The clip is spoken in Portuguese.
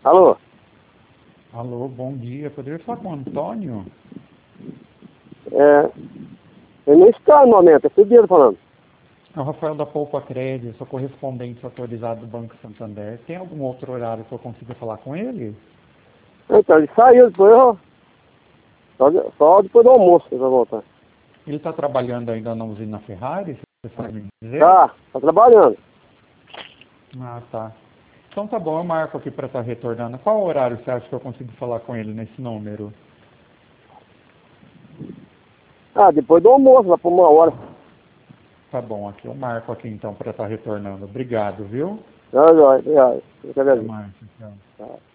Alô? Alô, bom dia. Poderia falar com o Antônio? Eu não estou no momento, é Figueiredo falando. É o Rafael da Poupa Crédito, sou correspondente autorizado do Banco Santander. Tem algum outro horário que eu consiga falar com ele? Então, ele saiu depois, só depois do almoço ele vai voltar. Ele está trabalhando ainda na usina Ferrari, você sabe me dizer? Tá trabalhando. Ah, tá. Então tá bom, eu marco aqui para estar retornando. Qual horário você acha que eu consigo falar com ele nesse número? Depois do almoço, lá por 1 hora. Tá bom, aqui eu marco aqui então para estar retornando. Obrigado, viu? Tá, joia, obrigado. Eu que Até agradeço. mais, tchau. Tá.